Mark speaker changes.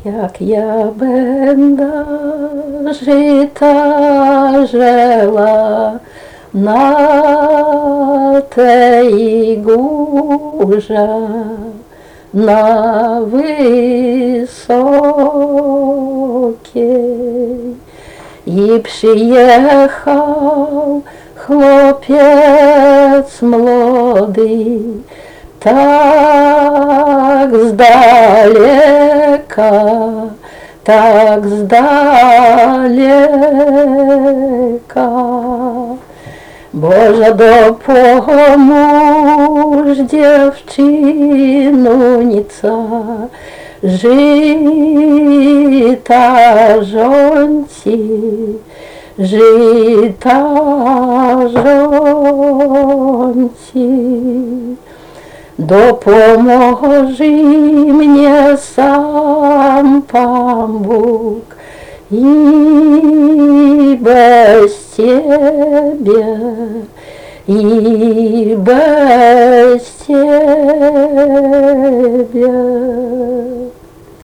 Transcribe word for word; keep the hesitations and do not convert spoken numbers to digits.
Speaker 1: Як я бенда жита жила на теї гужа, на високій, і приїхав хлопець молодий, так здалека, так здалека. Боже, допомож дівчиноніця, жита жонці, жита жонці. Допоможи мне сам памбук, и без тебя, и без тебя.